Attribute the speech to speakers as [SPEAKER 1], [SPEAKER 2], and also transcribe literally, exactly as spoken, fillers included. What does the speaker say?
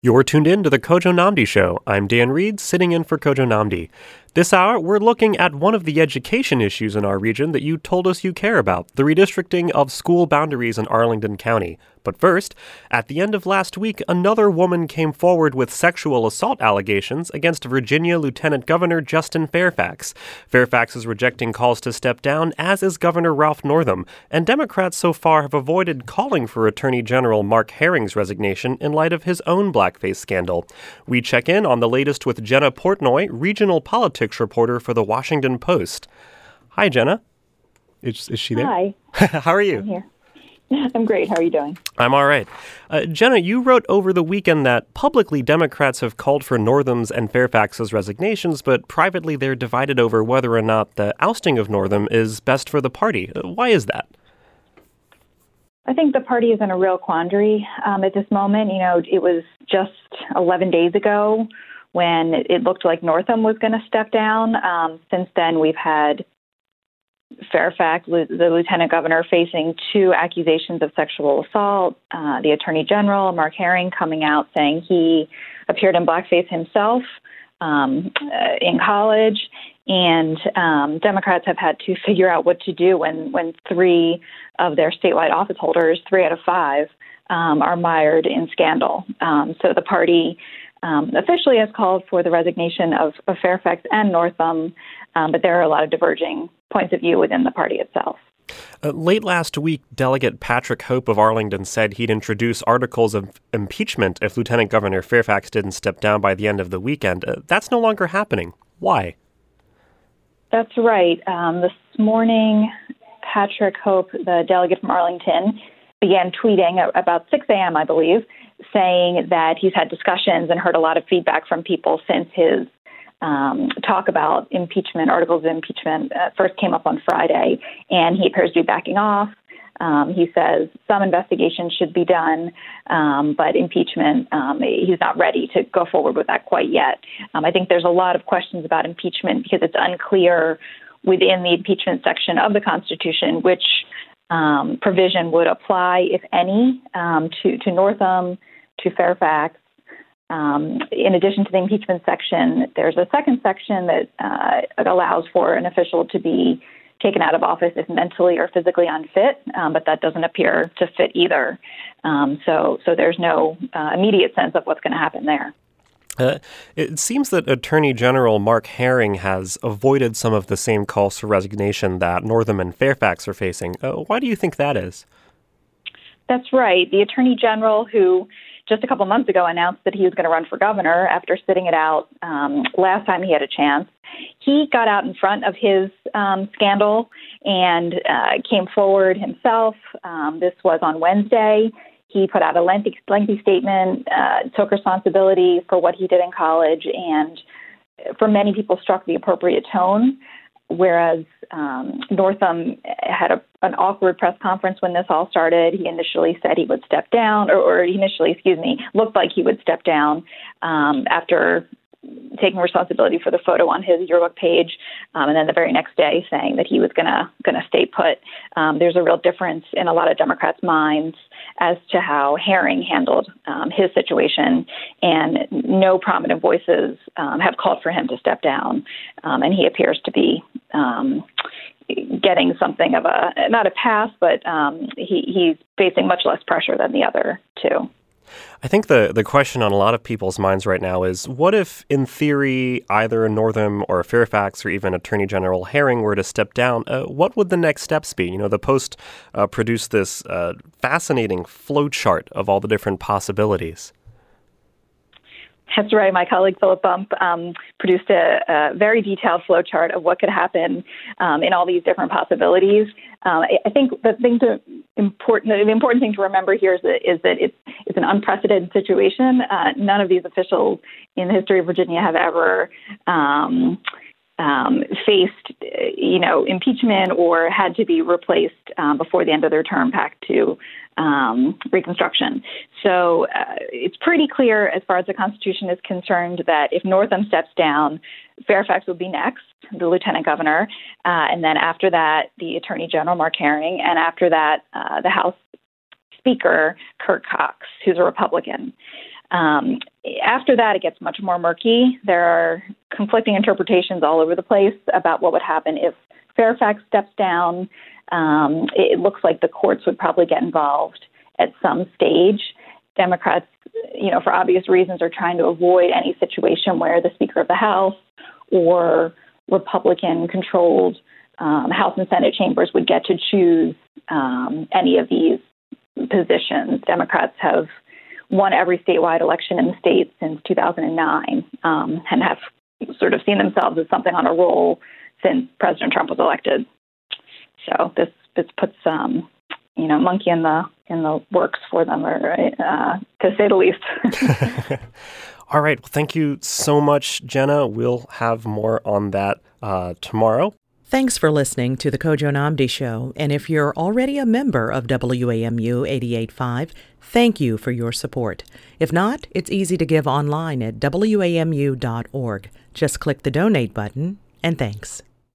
[SPEAKER 1] You're tuned in to the Kojo Nnamdi Show. I'm Dan Reed, sitting in for Kojo Nnamdi. This hour, we're looking at one of the education issues in our region that you told us you care about, the redistricting of school boundaries in Arlington County. But first, at the end of last week, another woman came forward with sexual assault allegations against Virginia Lieutenant Governor Justin Fairfax. Fairfax is rejecting calls to step down, as is Governor Ralph Northam, and Democrats so far have avoided calling for Attorney General Mark Herring's resignation in light of his own blackface scandal. We check in on the latest with Jenna Portnoy, regional politics reporter for The Washington Post. Hi, Jenna. Is, is she there?
[SPEAKER 2] Hi.
[SPEAKER 1] How are you?
[SPEAKER 2] I'm here. I'm great. How are you doing?
[SPEAKER 1] I'm all right. Uh, Jenna, you wrote over the weekend that publicly Democrats have called for Northam's and Fairfax's resignations, but privately they're divided over whether or not the ousting of Northam is best for the party. Uh, why is that?
[SPEAKER 2] I think the party is in a real quandary um, at this moment. You know, it was just eleven days ago when it looked like Northam was going to step down. Um, since then, we've had Fairfax, the lieutenant governor, facing two accusations of sexual assault. Uh, the attorney general, Mark Herring, coming out saying he appeared in blackface himself um, uh, in college. And um, Democrats have had to figure out what to do when, when three of their statewide office holders, three out of five, um, are mired in scandal. Um, so the party Um, officially has called for the resignation of, of Fairfax and Northam, um, but there are a lot of diverging points of view within the party itself.
[SPEAKER 1] Uh, late last week, Delegate Patrick Hope of Arlington said he'd introduce articles of impeachment if Lieutenant Governor Fairfax didn't step down by the end of the weekend. Uh, that's no longer happening. Why?
[SPEAKER 2] That's right. Um, this morning, Patrick Hope, the delegate from Arlington, began tweeting at about six a.m., I believe, saying that he's had discussions and heard a lot of feedback from people since his um, talk about impeachment, articles of impeachment, uh, first came up on Friday, and he appears to be backing off. Um, he says some investigation should be done, um, but impeachment, um, he's not ready to go forward with that quite yet. Um, I think there's a lot of questions about impeachment because it's unclear within the impeachment section of the Constitution which um, provision would apply, if any, um, to, to Northam, to Fairfax. Um, in addition to the impeachment section, there's a second section that uh, allows for an official to be taken out of office if mentally or physically unfit, um, but that doesn't appear to fit either. Um, so, so there's no uh, immediate sense of what's going to happen there.
[SPEAKER 1] Uh, it seems that Attorney General Mark Herring has avoided some of the same calls for resignation that Northam and Fairfax are facing. Uh, why do you think that is?
[SPEAKER 2] That's right. The Attorney General, who just a couple months ago announced that he was going to run for governor after sitting it out um, last time he had a chance, he got out in front of his um, scandal and uh, came forward himself. Um, this was on Wednesday. He put out a lengthy, lengthy statement, uh, took responsibility for what he did in college, and for many people struck the appropriate tone, whereas um, Northam had a, an awkward press conference when this all started. He initially said he would step down, or, or initially, excuse me, looked like he would step down um, after taking responsibility for the photo on his yearbook page, um, and then the very next day saying that he was gonna gonna stay put. Um, there's a real difference in a lot of Democrats' minds as to how Herring handled um, his situation, and no prominent voices um, have called for him to step down, um, and he appears to be um, getting something of a, not a pass, but um, he, he's facing much less pressure than the other two.
[SPEAKER 1] I think the, the question on a lot of people's minds right now is, what if, in theory, either Northam or Fairfax or even Attorney General Herring were to step down? Uh, what would the next steps be? You know, the Post uh, produced this uh, fascinating flowchart of all the different possibilities.
[SPEAKER 2] That's right. My colleague Philip Bump um, produced a, a very detailed flowchart of what could happen um, in all these different possibilities. Um, I, I think the thing to important, the important thing to remember here is that, is that it's it's an unprecedented situation. Uh, none of these officials in the history of Virginia have ever um, um, faced, you know, impeachment or had to be replaced um, before the end of their term back to um, Reconstruction. So uh, it's pretty clear as far as the Constitution is concerned that if Northam steps down, Fairfax will be next, the lieutenant governor, uh, and then after that, the Attorney General, Mark Herring, and after that, uh, the House Speaker, Kurt Cox, who's a Republican. Um, after that, it gets much more murky. There are conflicting interpretations all over the place about what would happen if Fairfax steps down. Um, it looks like the courts would probably get involved at some stage. Democrats, you know, for obvious reasons, are trying to avoid any situation where the Speaker of the House or Republican-controlled um, House and Senate chambers would get to choose um, any of these positions. Democrats have won every statewide election in the state since two thousand nine um, and have sort of seen themselves as something on a roll since President Trump was elected. So this this puts um, you know monkey in the in the works for them, or uh, to say the least.
[SPEAKER 1] All right. Well, thank you so much, Jenna. We'll have more on that uh, tomorrow.
[SPEAKER 3] Thanks for listening to the Kojo Nnamdi Show. And if you're already a member of W A M U eighty-eight point five, thank you for your support. If not, it's easy to give online at W A M U dot org. Just click the donate button, and thanks.